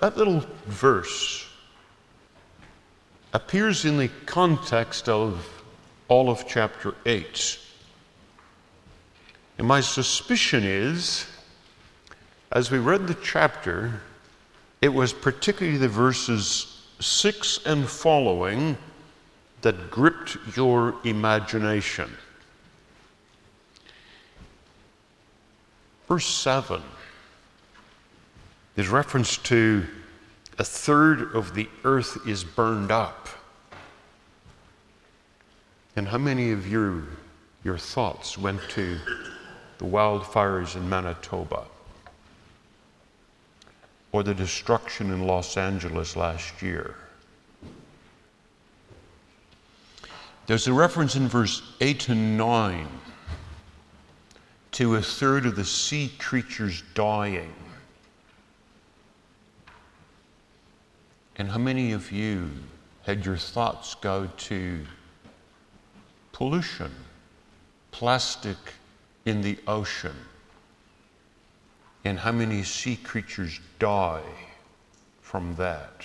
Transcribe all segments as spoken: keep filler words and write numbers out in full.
that little verse appears in the context of all of chapter eight. And my suspicion is, as we read the chapter, it was particularly the verses six and following that gripped your imagination. Verse seven is reference to a third of the earth is burned up. And how many of you, your thoughts went to the wildfires in Manitoba or the destruction in Los Angeles last year? There's a reference in verse eight and nine to a third of the sea creatures dying. And how many of you had your thoughts go to pollution, plastic in the ocean, and how many sea creatures die from that?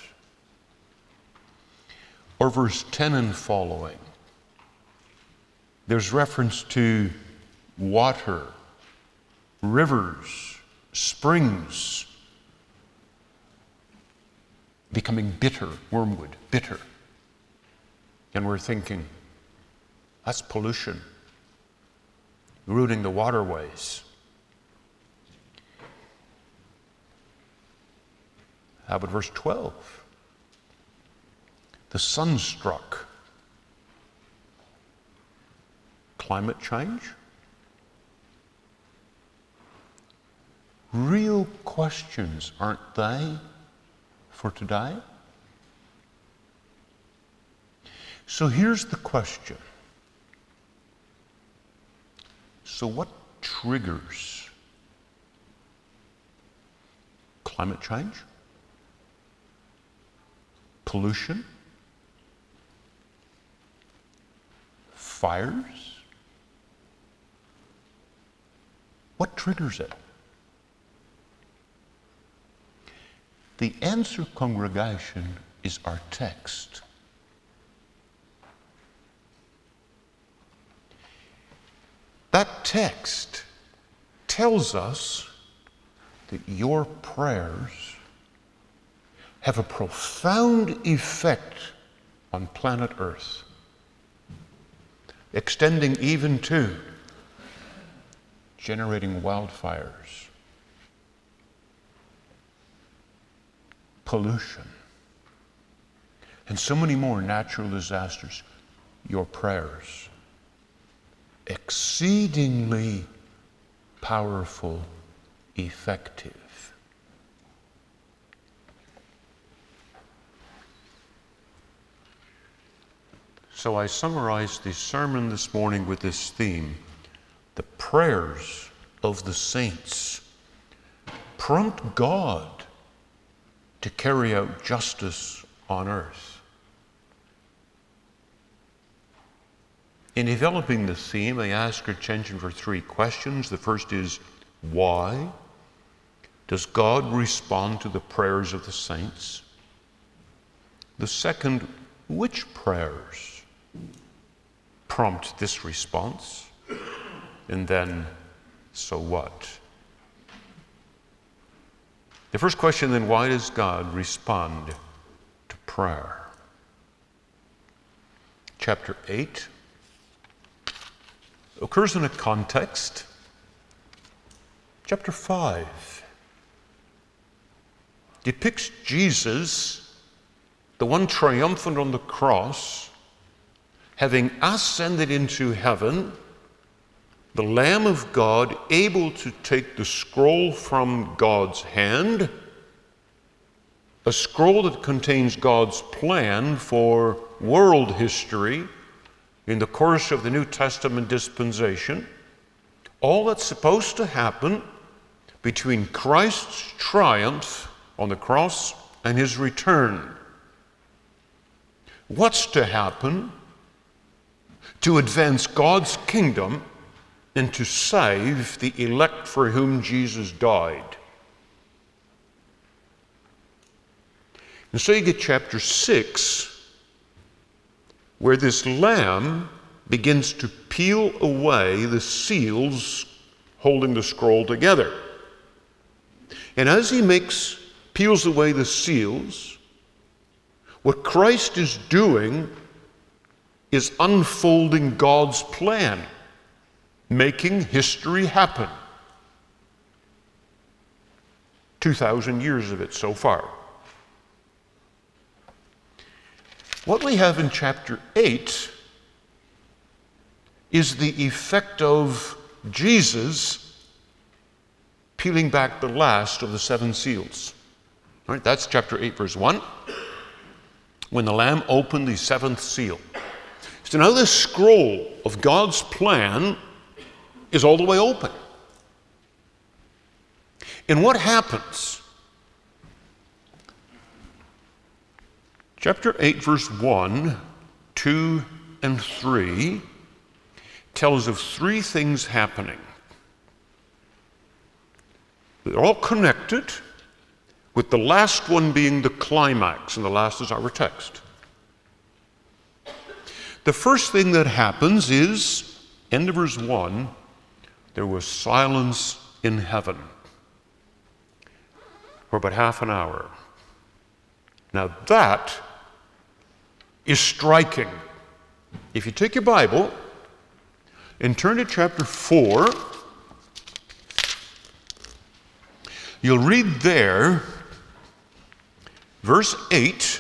Or verse ten and following, there's reference to water, rivers, springs becoming bitter, wormwood, bitter. And we're thinking, that's pollution, ruining the waterways. How about verse twelve? The sunstruck. Climate change? Real questions, aren't they, for today? So here's the question. So what triggers climate change? Pollution? Fires? What triggers it? The answer, congregation, is our text. That text tells us that your prayers have a profound effect on planet Earth, extending even to generating wildfires, pollution, and so many more natural disasters. Your prayers, exceedingly powerful, effective. So I summarized the sermon this morning with this theme: the prayers of the saints prompt God to carry out justice on earth. In developing the theme, I ask your attention for three questions. The first is, why does God respond to the prayers of the saints? The second, which prayers prompt this response? And then, so what? The first question then, why does God respond to prayer? Chapter eight occurs in a context. Chapter five depicts Jesus, the one triumphant on the cross, having ascended into heaven, the Lamb of God, able to take the scroll from God's hand, a scroll that contains God's plan for world history in the course of the New Testament dispensation. All that's supposed to happen between Christ's triumph on the cross and his return. What's to happen to advance God's kingdom and to save the elect for whom Jesus died? And so you get chapter six, where this lamb begins to peel away the seals holding the scroll together. And as he makes, peels away the seals, what Christ is doing is unfolding God's plan, making history happen. two thousand years of it so far. What we have in chapter eight is the effect of Jesus peeling back the last of the seven seals. All right, that's chapter eight, verse one. When the Lamb opened the seventh seal. So now the scroll of God's plan is all the way open. And what happens? Chapter eight, verse one, two, and three tells of three things happening. They're all connected, with the last one being the climax, and the last is our text. The first thing that happens is, end of verse one, there was silence in heaven for about half an hour. Now that is striking. If you take your Bible and turn to chapter four, you'll read there, verse eight,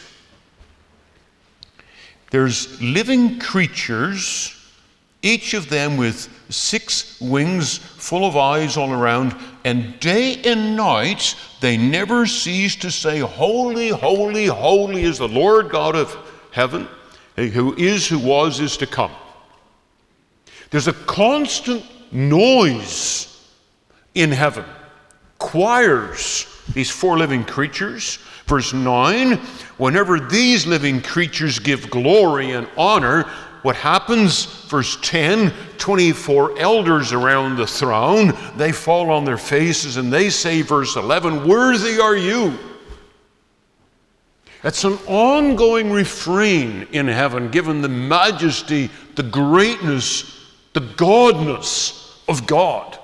there's living creatures, each of them with six wings, full of eyes all around, and day and night they never cease to say, Holy, holy, holy is the Lord God of heaven, who is, who was, is to come. There's a constant noise in heaven. Choirs, these four living creatures. Verse nine, whenever these living creatures give glory and honor, what happens? Verse ten, twenty-four elders around the throne, they fall on their faces and they say, verse eleven, worthy are you. That's an ongoing refrain in heaven, given the majesty, the greatness, the godness of God.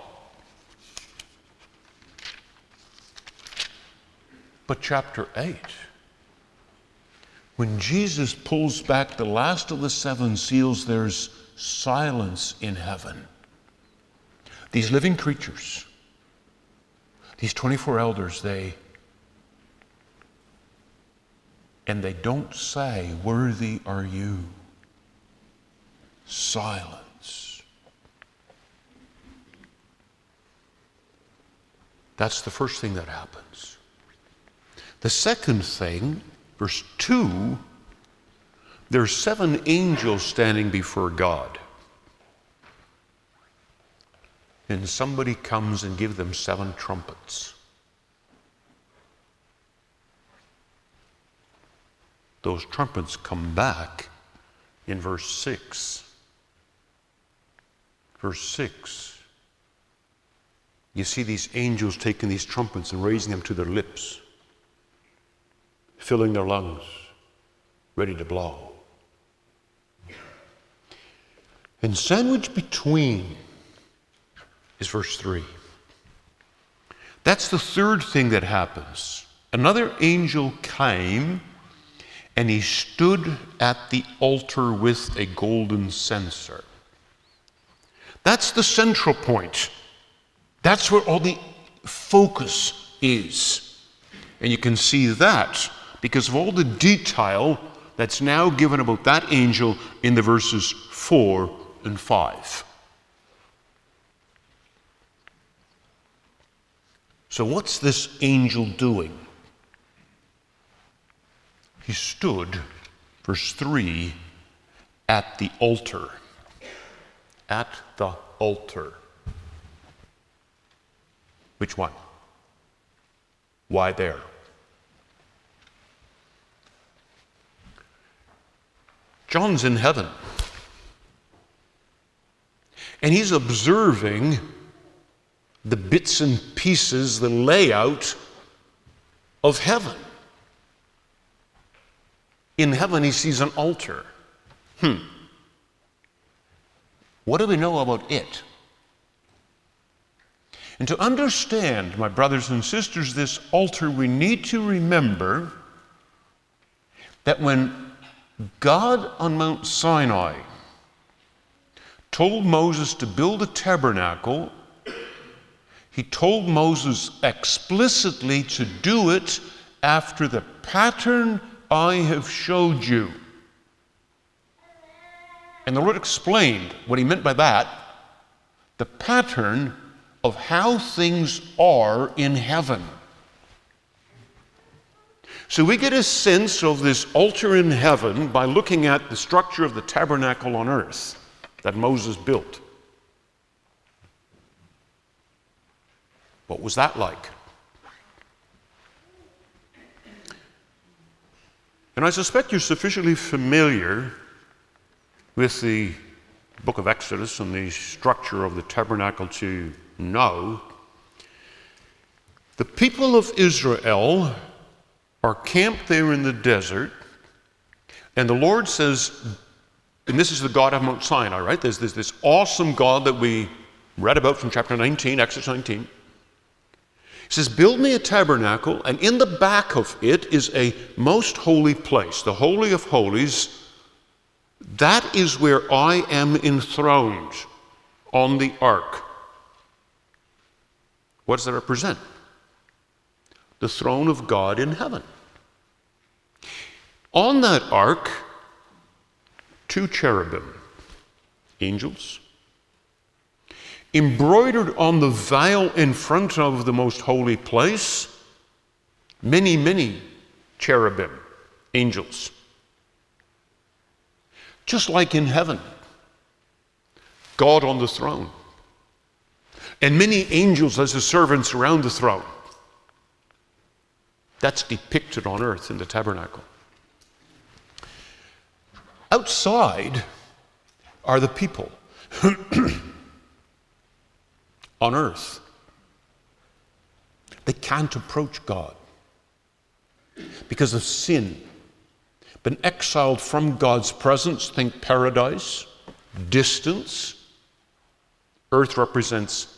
But chapter eight, when Jesus pulls back the last of the seven seals, there's silence in heaven. These living creatures, these twenty-four elders, they and they don't say, worthy are you. Silence. That's the first thing that happens. The second thing, verse two, there's seven angels standing before God. And somebody comes and gives them seven trumpets. Those trumpets come back in verse six. Verse six. You see these angels taking these trumpets and raising them to their lips, filling their lungs, ready to blow. And sandwiched between is verse three. That's the third thing that happens. Another angel came, and he stood at the altar with a golden censer. That's the central point. That's where all the focus is. And you can see that because of all the detail that's now given about that angel in the verses four and five. So what's this angel doing? He stood, verse three, at the altar. At the altar. Which one? Why there? John's in heaven. And he's observing the bits and pieces, the layout of heaven. in heaven he sees an altar. Hmm. What do we know about it? And to understand, my brothers and sisters, this altar, we need to remember that when God on Mount Sinai told Moses to build a tabernacle, he told Moses explicitly to do it after the pattern I have showed you. And the Lord explained what he meant by that, the pattern of how things are in heaven. So we get a sense of this altar in heaven by looking at the structure of the tabernacle on earth that Moses built. What was that like? And I suspect you're sufficiently familiar with the book of Exodus and the structure of the tabernacle to know the people of Israel are camped there in the desert, and the Lord says, and this is the God of Mount Sinai, right? There's, there's this awesome God that we read about from chapter nineteen, Exodus nineteen. He says, build me a tabernacle, and in the back of it is a most holy place, the Holy of Holies. That is where I am enthroned on the ark. What does that represent? The throne of God in heaven. On that ark, two cherubim, angels. Embroidered on the veil in front of the most holy place, many, many cherubim, angels. Just like in heaven, God on the throne, and many angels as his servants around the throne. That's depicted on earth in the tabernacle. Outside are the people on earth. They can't approach God because of sin. Been exiled from God's presence, think paradise, distance. Earth represents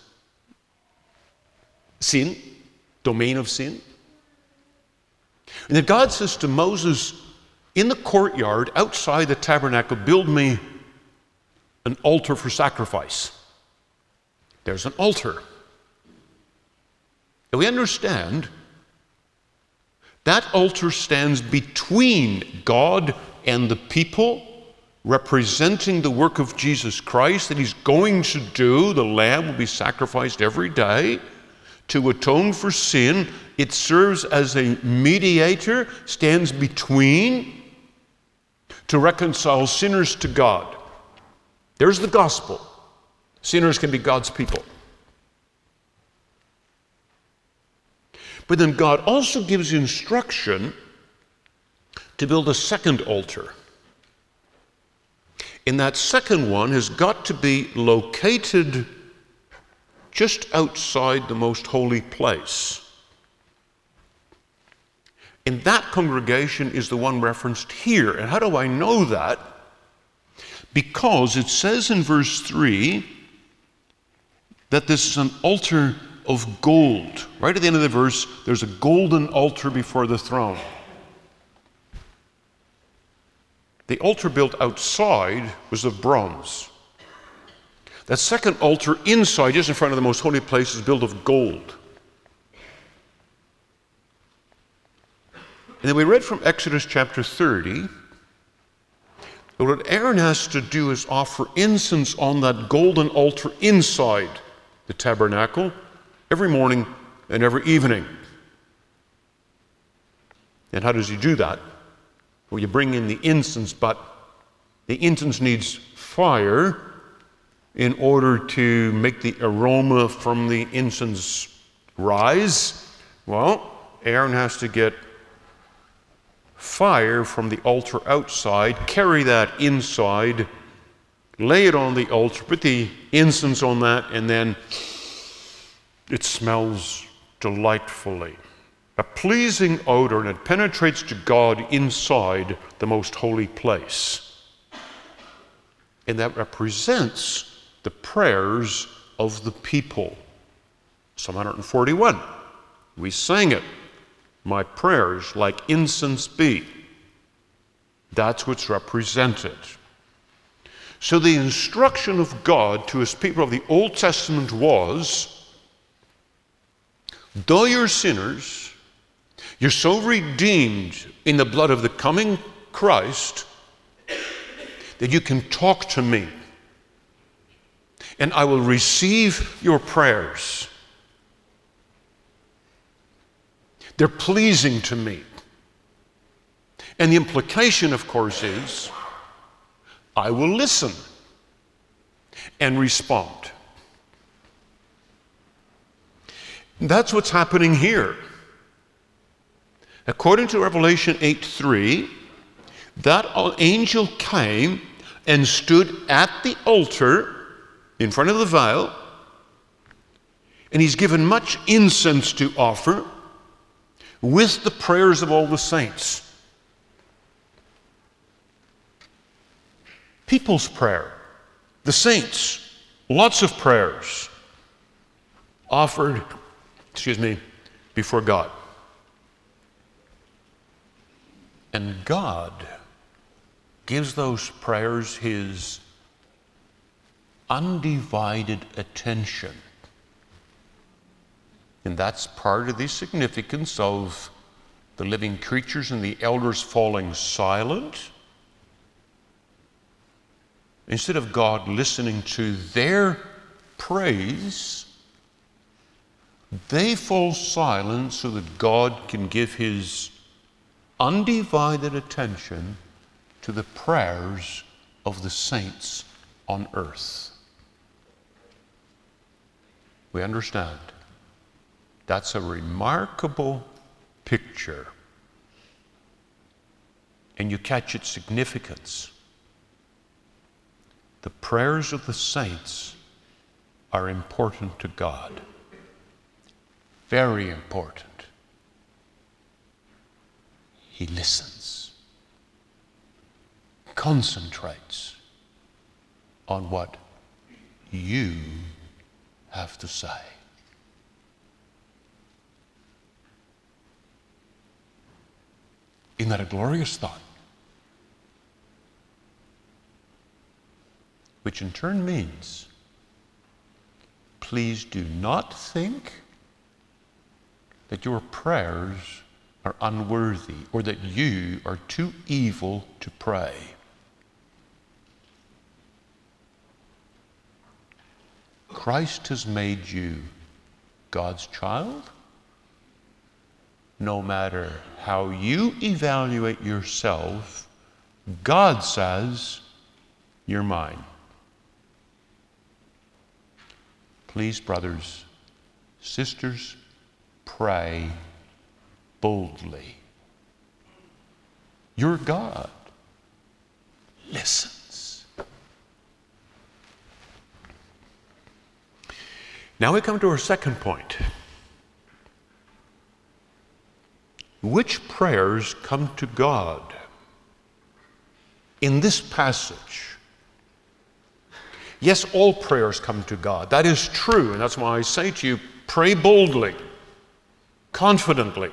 sin, domain of sin. And then God says to Moses, in the courtyard outside the tabernacle, build me an altar for sacrifice. There's an altar. And we understand that altar stands between God and the people, representing the work of Jesus Christ that he's going to do. The lamb will be sacrificed every day to atone for sin. It serves as a mediator, stands between to reconcile sinners to God. There's the gospel. Sinners can be God's people. But then God also gives instruction to build a second altar. And that second one has got to be located just outside the most holy place. And that congregation is the one referenced here. And how do I know that? Because it says in verse three that this is an altar of gold. Right at the end of the verse, there's a golden altar before the throne. The altar built outside was of bronze. That second altar inside, just in front of the most holy place, is built of gold. And then we read from Exodus chapter thirty, that what Aaron has to do is offer incense on that golden altar inside the tabernacle every morning and every evening. And how does he do that? Well, you bring in the incense, but the incense needs fire in order to make the aroma from the incense rise. Well, Aaron has to get fire from the altar outside, carry that inside, lay it on the altar, put the incense on that, and then it smells delightfully. a pleasing odor, and it penetrates to God inside the most holy place. And that represents the prayers of the people. Psalm one forty-one, we sang it. My prayers like incense be. That's what's represented. So the instruction of God to his people of the Old Testament was, though you're sinners, you're so redeemed in the blood of the coming Christ that you can talk to me, and I will receive your prayers. They're pleasing to me. And the implication, of course, is I will listen and respond. And that's what's happening here. According to Revelation eight three, that angel came and stood at the altar in front of the vial, and he's given much incense to offer with the prayers of all the saints. People's prayer, the saints, lots of prayers offered, excuse me, before God. And God gives those prayers his undivided attention. And that's part of the significance of the living creatures and the elders falling silent. Instead of God listening to their praise, they fall silent so that God can give his undivided attention to the prayers of the saints on earth. We understand. That's a remarkable picture. And you catch its significance. The prayers of the saints are important to God. Very important. He listens, concentrates on what you have to say. Isn't that a glorious thought? Which in turn means, please do not think that your prayers are unworthy or that you are too evil to pray. Christ has made you God's child. No matter how you evaluate yourself, God says, you're mine. Please, brothers, sisters, pray boldly. Your God listens. Now we come to our second point. Which prayers come to God? In this passage, yes, all prayers come to God. That is true, and that's why I say to you, pray boldly, confidently.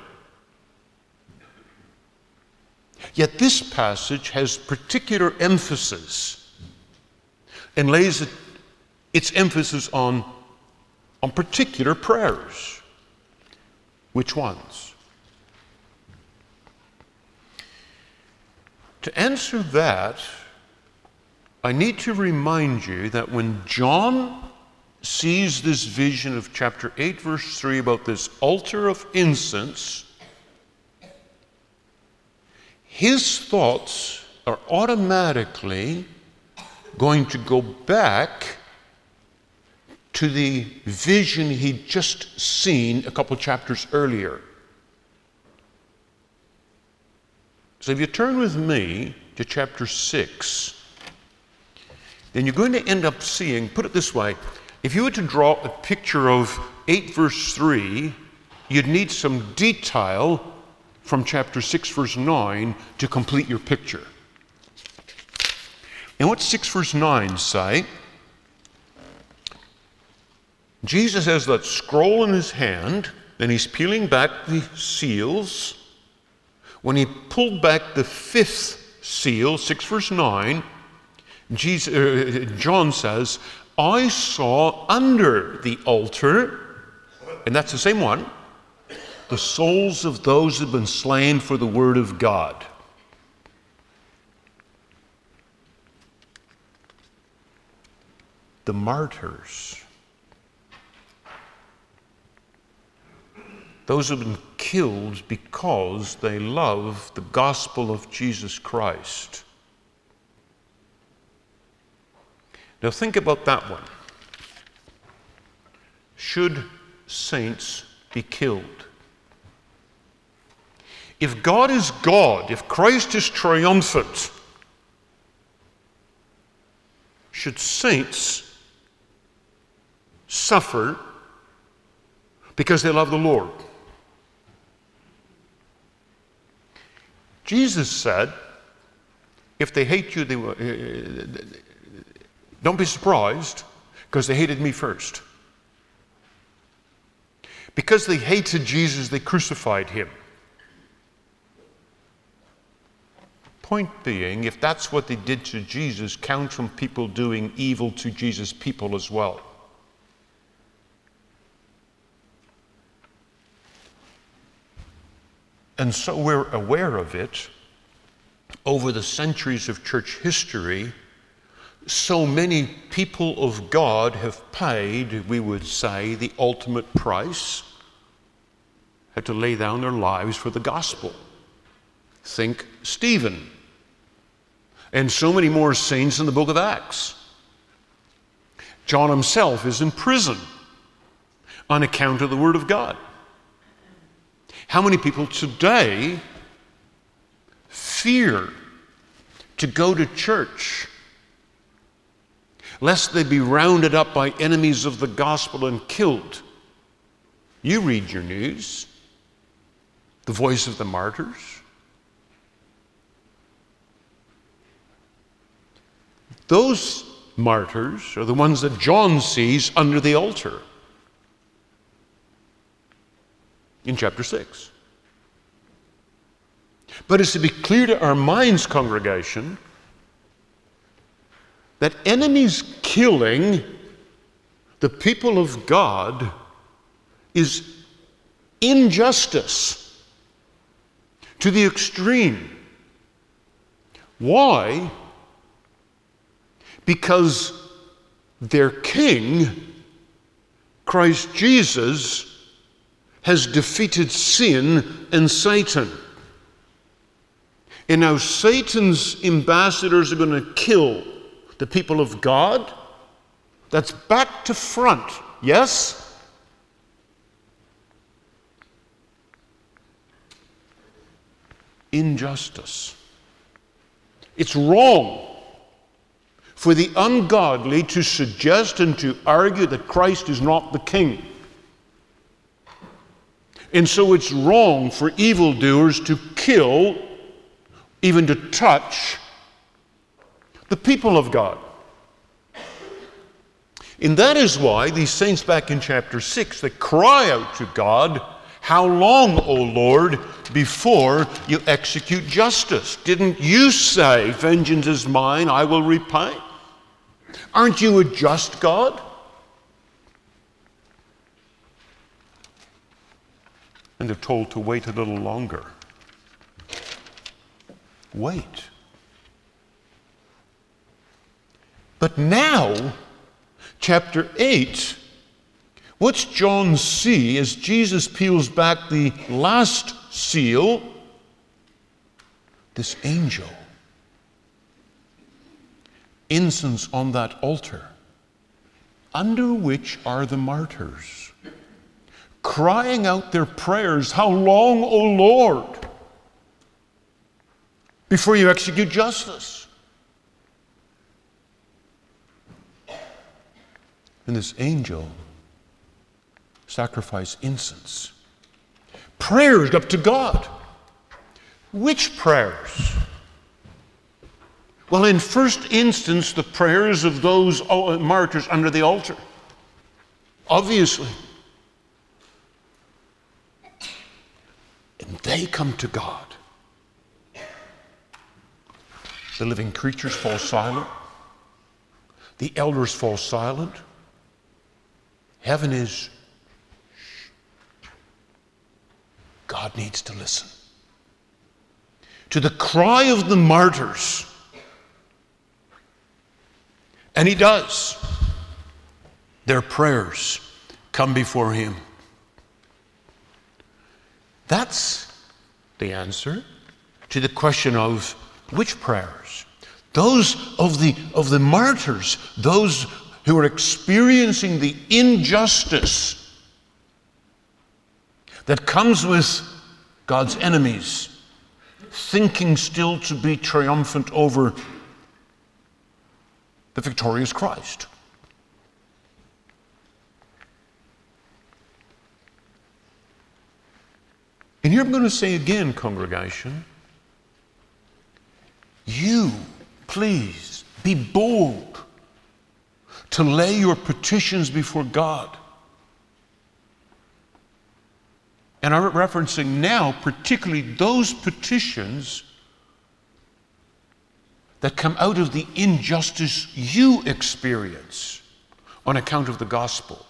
Yet this passage has particular emphasis and lays its emphasis on, on particular prayers. Which ones? To answer that, I need to remind you that when John sees this vision of chapter eight, verse three, about this altar of incense, his thoughts are automatically going to go back to the vision he'd just seen a couple chapters earlier. So if you turn with me to chapter six, then you're going to end up seeing, put it this way, if you were to draw a picture of eight verse three, you'd need some detail from chapter six, verse nine to complete your picture. And what six, verse nine say? Jesus has that scroll in his hand, and he's peeling back the seals. When he pulled back the fifth seal, six, verse nine, Jesus, uh, John says, I saw under the altar, and that's the same one, the souls of those who have been slain for the word of God. The martyrs. Those who have been killed because they love the gospel of Jesus Christ. Now think about that one. Should saints be killed? If God is God, if Christ is triumphant, should saints suffer because they love the Lord? Jesus said, if they hate you, they will, uh, don't be surprised, because they hated me first. Because they hated Jesus, they crucified him. Point being, if that's what they did to Jesus, count on people doing evil to Jesus' people as well. And so we're aware of it. Over the centuries of church history, so many people of God have paid, we would say, the ultimate price, had to lay down their lives for the gospel. Think Stephen, and so many more saints in the book of Acts. John himself is in prison on account of the word of God. How many people today fear to go to church lest they be rounded up by enemies of the gospel and killed? You read your news, the voice of the martyrs. Those martyrs are the ones that John sees under the altar in chapter six. But it's to be clear to our minds, congregation, that enemies killing the people of God is injustice to the extreme. Why? Because their king, Christ Jesus, has defeated sin and Satan. And now Satan's ambassadors are going to kill the people of God. That's back to front, yes? Injustice. It's wrong for the ungodly to suggest and to argue that Christ is not the king. And so it's wrong for evildoers to kill, even to touch, the people of God. And that is why these saints back in chapter six, they cry out to God, how long, O Lord, before you execute justice? Didn't you say, vengeance is mine, I will repay? Aren't you a just God? And they're told to wait a little longer. Wait. But now, chapter eight, what's John see as Jesus peels back the last seal? This angel. Incense on that altar, under which are the martyrs, crying out their prayers, how long, O Lord, before you execute justice? And this angel sacrificed incense prayers up to God. Which prayers? Well, in first instance, the prayers of those martyrs under the altar. Obviously. And they come to God. The living creatures fall silent. The elders fall silent. Heaven is shh. God needs to listen to the cry of the martyrs. And he does. Their prayers come before him. That's the answer to the question of which prayers? Those of the, of the martyrs, those who are experiencing the injustice that comes with God's enemies, thinking still to be triumphant over the victorious Christ. And here I'm going to say again, congregation, you, please, be bold to lay your petitions before God. And I'm referencing now particularly those petitions that come out of the injustice you experience on account of the gospel.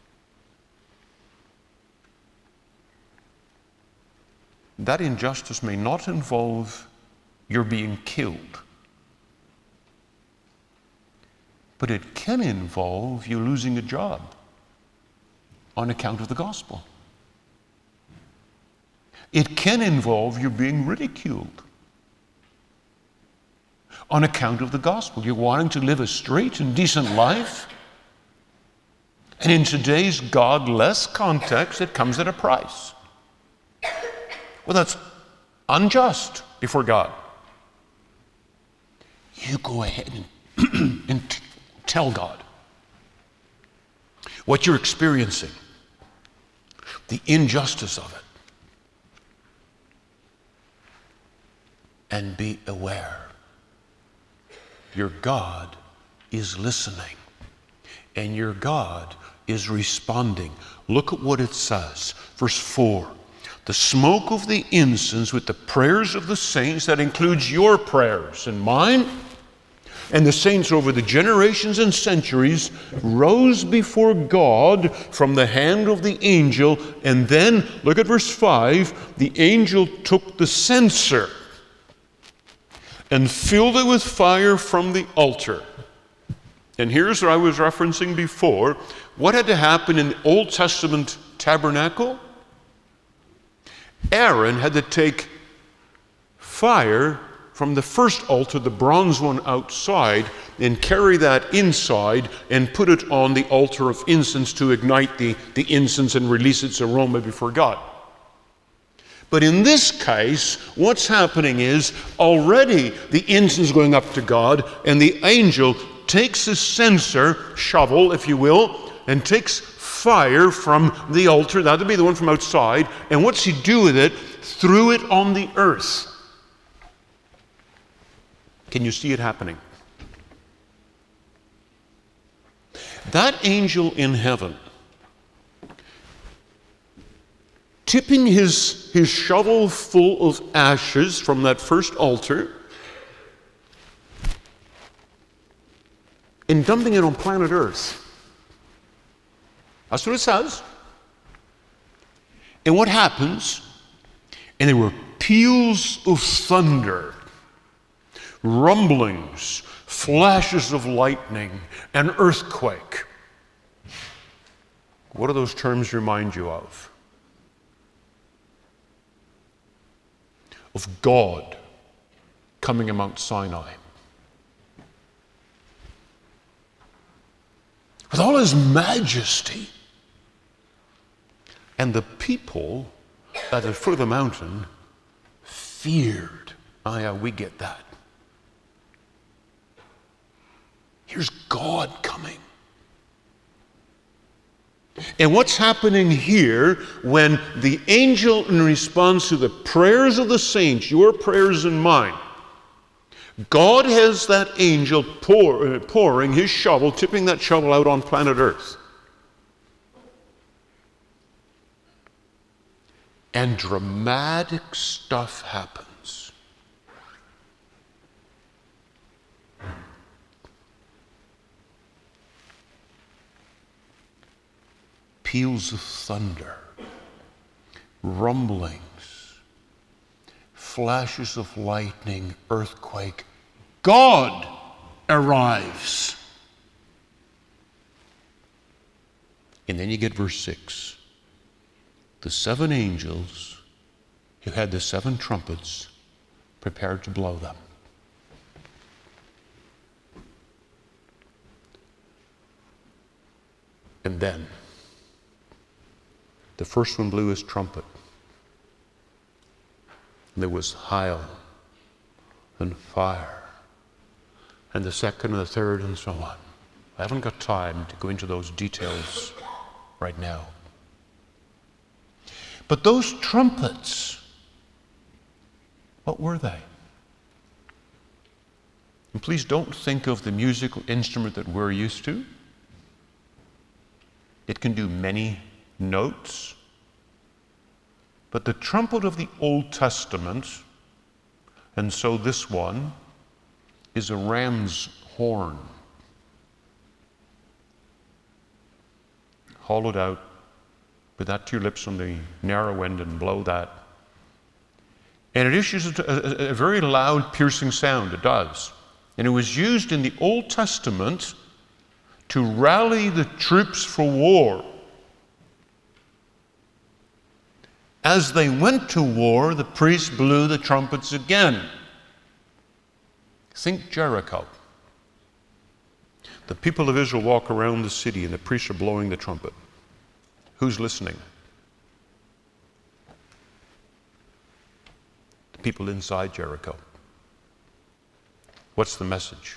That injustice may not involve your being killed, but it can involve you losing a job on account of the gospel. It can involve you being ridiculed on account of the gospel. You're wanting to live a straight and decent life, and in today's God-less context, it comes at a price. Well, that's unjust before God. You go ahead and, and t- tell God what you're experiencing, the injustice of it, and be aware. Your God is listening, and your God is responding. Look at what it says. Verse four. The smoke of the incense with the prayers of the saints, that includes your prayers and mine, and the saints over the generations and centuries, rose before God from the hand of the angel. And then, look at verse five, the angel took the censer and filled it with fire from the altar. And here's what I was referencing before. What had to happen in the Old Testament tabernacle? Aaron had to take fire from the first altar, the bronze one outside, and carry that inside and put it on the altar of incense to ignite the, the incense and release its aroma before God. But in this case, what's happening is already the incense is going up to God, and the angel takes a censer, shovel, if you will, and takes fire from the altar, that would be the one from outside, and what's he do with it? Threw it on the earth. Can you see it happening? That angel in heaven, tipping his, his shovel full of ashes from that first altar and dumping it on planet Earth. That's what it says. And what happens? And there were peals of thunder, rumblings, flashes of lightning, an earthquake. What do those terms remind you of? Of God coming to Mount Sinai. With all his majesty. And the people at the foot of the mountain feared. Ah, yeah, we get that. Here's God coming. And what's happening here when the angel, in response to the prayers of the saints, your prayers and mine, God has that angel pour, uh, pouring his shovel, tipping that shovel out on planet Earth. And dramatic stuff happens. Peals of thunder, rumblings, flashes of lightning, earthquake. God arrives. And then you get verse six. The seven angels who had the seven trumpets prepared to blow them. And then the first one blew his trumpet. There was hail and fire. And the second and the third and so on. I haven't got time to go into those details right now. But those trumpets, what were they? And please don't think of the musical instrument that we're used to. It can do many notes. But the trumpet of the Old Testament, and so this one, is a ram's horn. Hollowed out, put that to your lips on the narrow end and blow that. And it issues a, a, a very loud, piercing sound, it does. And it was used in the Old Testament to rally the troops for war. As they went to war, the priests blew the trumpets again. Think Jericho. The people of Israel walk around the city and the priests are blowing the trumpet. Who's listening? The people inside Jericho. What's the message?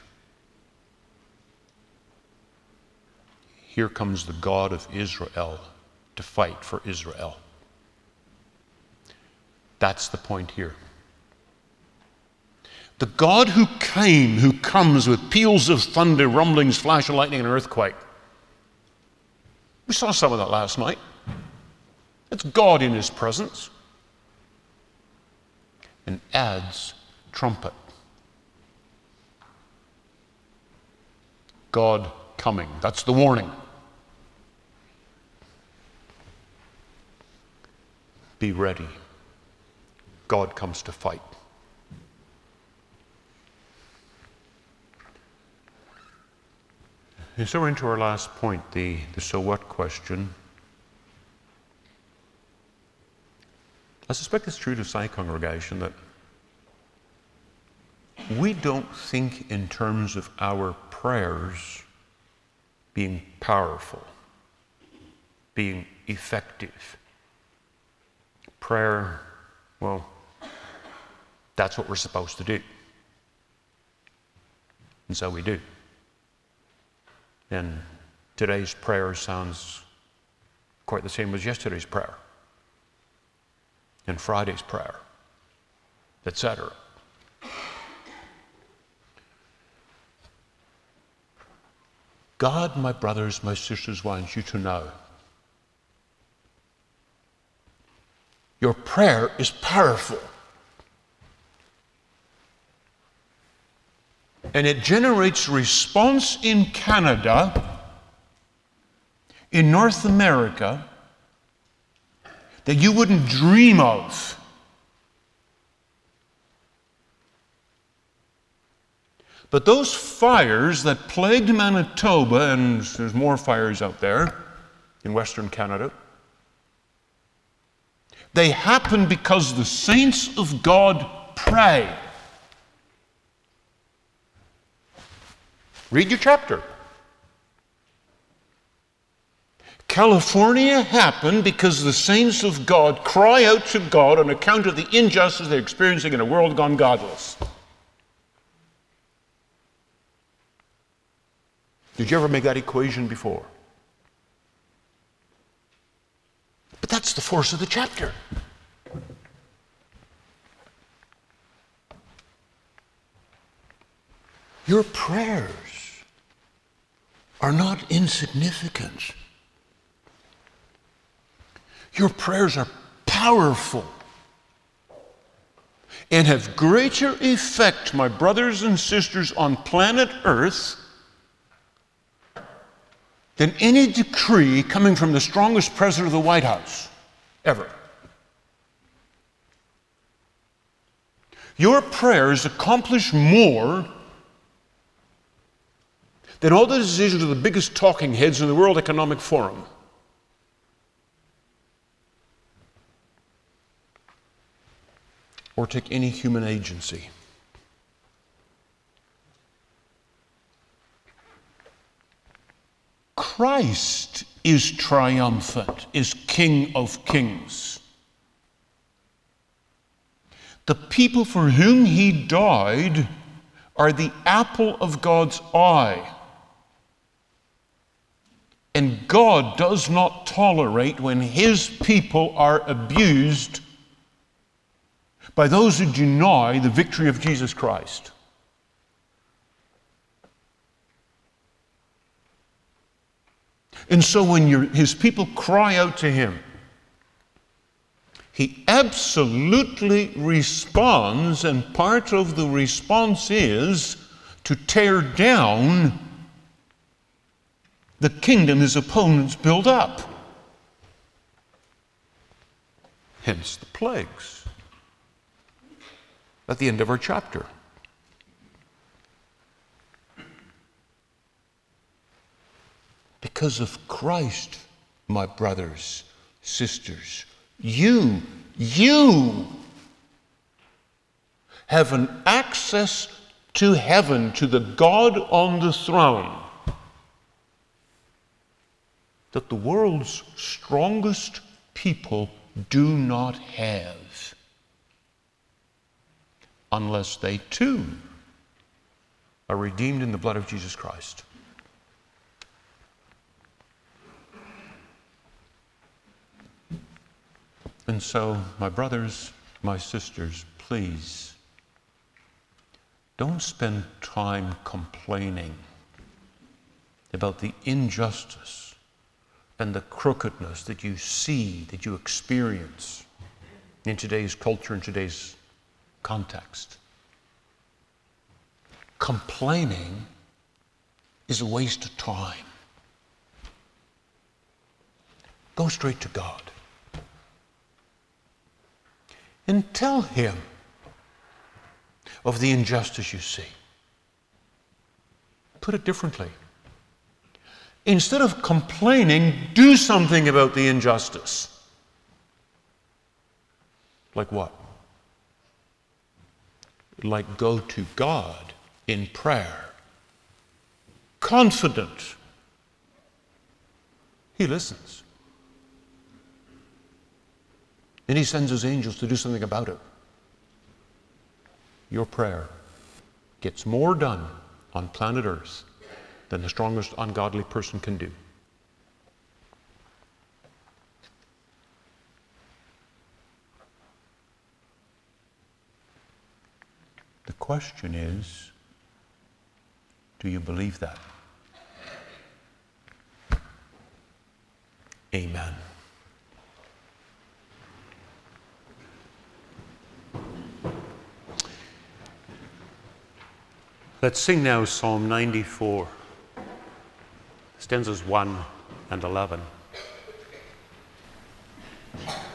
Here comes the God of Israel to fight for Israel. That's the point here. The God who came, who comes with peals of thunder, rumblings, flash of lightning, and earthquake. We saw some of that last night. It's God in his presence. And adds trumpet. God coming. That's the warning. Be ready. God comes to fight. And so we're into our last point, the, the so what question. I suspect it's true to Sai congregation that we don't think in terms of our prayers being powerful, being effective. Prayer, well, that's what we're supposed to do. And so we do. And today's prayer sounds quite the same as yesterday's prayer, and Friday's prayer, et cetera. God, my brothers, my sisters, wants you to know your prayer is powerful. And it generates response in Canada, in North America, that you wouldn't dream of. But those fires that plagued Manitoba, and there's more fires out there in Western Canada, they happen because the saints of God pray. Read your chapter. California happened because the saints of God cry out to God on account of the injustice they're experiencing in a world gone godless. Did you ever make that equation before? that's the force of the chapter. Your prayers are not insignificant. Your prayers are powerful and have greater effect, my brothers and sisters, on planet Earth than any decree coming from the strongest president of the White House ever. Your prayers accomplish more than all the decisions of the biggest talking heads in the World Economic Forum. Or take any human agency. Christ is triumphant, is King of Kings. The people for whom he died are the apple of God's eye. And God does not tolerate when his people are abused by those who deny the victory of Jesus Christ. And so when you're, his people cry out to him, he absolutely responds, and part of the response is to tear down the kingdom his opponents build up. Hence the plagues at the end of our chapter. Because of Christ, my brothers, sisters, you, you have an access to heaven, to the God on the throne, that the world's strongest people do not have, unless they too are redeemed in the blood of Jesus Christ. And so, my brothers, my sisters, please, don't spend time complaining about the injustice and the crookedness that you see, that you experience in today's culture, in today's context. Complaining is a waste of time. Go straight to God and tell him of the injustice you see. Put it differently. Instead of complaining, do something about the injustice. Like what? Like go to God in prayer, confident. He listens. And he sends his angels to do something about it. Your prayer gets more done on planet Earth than the strongest ungodly person can do. The question is, do you believe that? Amen. Let's sing now Psalm ninety-four, stanzas one and eleven.